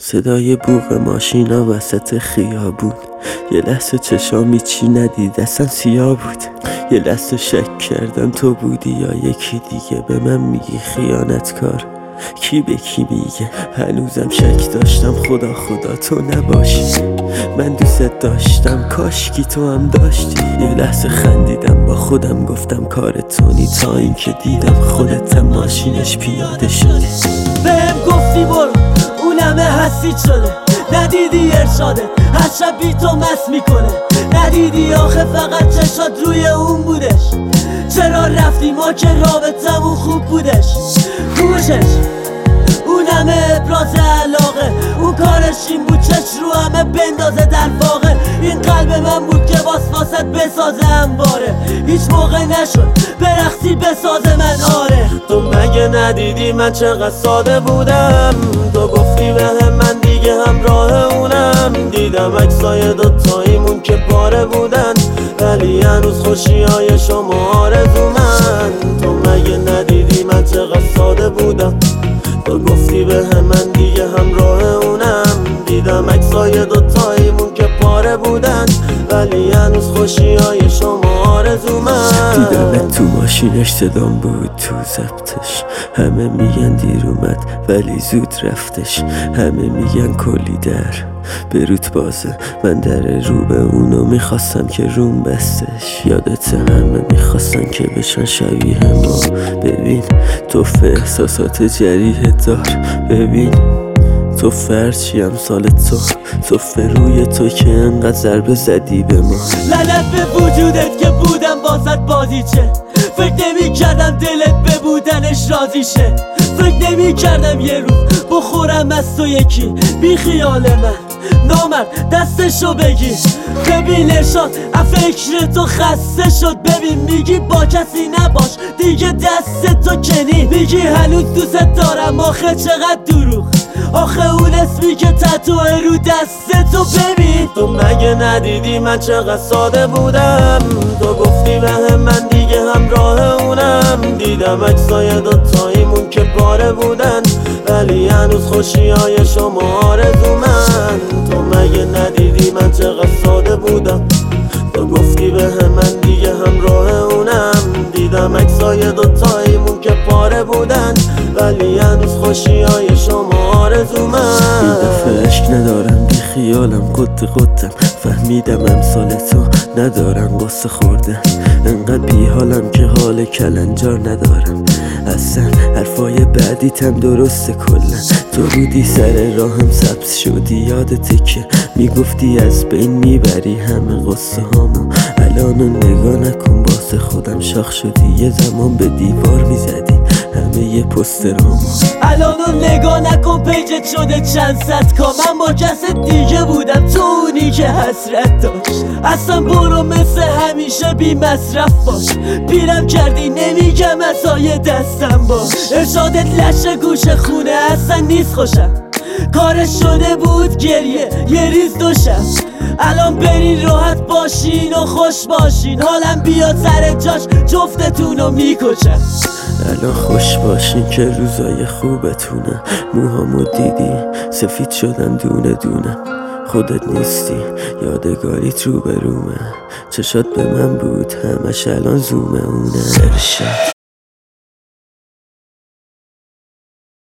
صدای بوق ماشینا وسط خیابون، یه لحظه چشامی چی ندید اصلا سیاه بود. یه لحظه شک کردم تو بودی یا یکی دیگه. به من میگی خیانتکار، کی به کی میگه؟ هنوزم شک داشتم خدا تو نباشی. من دوست داشتم کاشکی تو هم داشتی. یه لحظه خندیدم با خودم گفتم کار تونی، تا اینکه دیدم خودت ماشینش پیاده شدی. بهم گفتی برو اونمه حسید شده، ندیدی ارشاده هر شب بی تو مست میکنه. ندیدی آخه فقط چشات روی اون بودش. چرا رفتی ما که رابطمون خوب بودش؟ خوشش اونمه ابراز علاقه، اون کارش این بود چش رو همه بندازه در واقع. این قلب من بود که واسط بسازه انباره، هیچ موقع نشد برقصی بسازه من. آره تو مگه ندیدی من چقدر ساده بودم؟ تو گفتی به من دیگه همراه اونم. دیدم عکسای دوتاییمون که پاره بودن، ولی هنوز خوشی های شما آرزومن. تو مگه ندیدی من چقدر ساده بودم؟ تو گفتی به من دیگه همراه اونم. دیدم عکسای دوتاییمون که پاره بودن، ولی هنوز خوشی های شما آرزومن. دیدم تو ماشینش صدام بود تو ضبطش. همه میگن دیر اومد ولی زود رفتش. همه میگن کلی در به روت بازه، من در رو به اونو میخواستم که روم بستش. یادت همه میخواستن که بشن شبیه ما. ببین تو احساسات جریح دار، ببین تو فرچی امثال تو روی تو که انقدر ضربه زدی به ما. لعنت به وجودت که بودم واسط بازیچه. فکر نمی کردم دلت به بودنش راضی شه. فکر نمی کردم یه روز بخورم از تو یکی بی خیال من. نامرد دستشو بگیر ببین ارشاد فکر تو خسته شد. ببین میگی با کسی نباش دیگه دست تو کنی. میگی هنوز دوست دارم آخه چقدر دروغ. آخه اون اسمی که تتوه رو دست تو. ببین تو مگه ندیدی من چقدر ساده بودم؟ تو گفتی به من دیگه همراه اونم. دیدم عکسای دوتاییمون که پاره بودن، ولی هنوز خوشی های شما آرزومن. تو مگه ندیدی من چقدر ساده بودم؟ تو گفتی به من دیگه همراه اونم. دیدم عکسای دوتاییمون که پاره بودن، ولی هنوز خوشی های شما آرزومن. این دفعه عشق ندارم بی خیالم قدم. فهمیدم امثال تو ندارم قصه خوردن. انقدر بی حالم که حال کلنجار ندارم. اصلا حرفای بعدیتم درسته کلا. تو بودی سر راهم سبز شدی. یادته که میگفتی از بین میبری همه قصه هامو. الانو نگاه نکن باسه خودم شاخ شدی. یه زمان به دیوار میزدی همه یه پسترامو. الانو نگاه نکن پیجت شده چند صد کا. من با کس دیگه بودم تو اونی که حسرت داشت. اصلا برو مثل همیشه بی مصرف باش. پیرم کردی نمیگم عصای دستم باش. ارشادت لشه گوش خونه اصلا نیست خوشم. کارش شده بود گریه یه ریز دوشم. الان برین راحت باشین و خوش باشین. حالم بیاد سر جاش جفتتونو میکشم. الان خوش باشین که روزای خوبتونه. موهامو دیدی سفید شدن دونه دونه. خودت نیستی یادگاریت رو برومه. چشات به من بود همش الان زومه اونه. ارشاد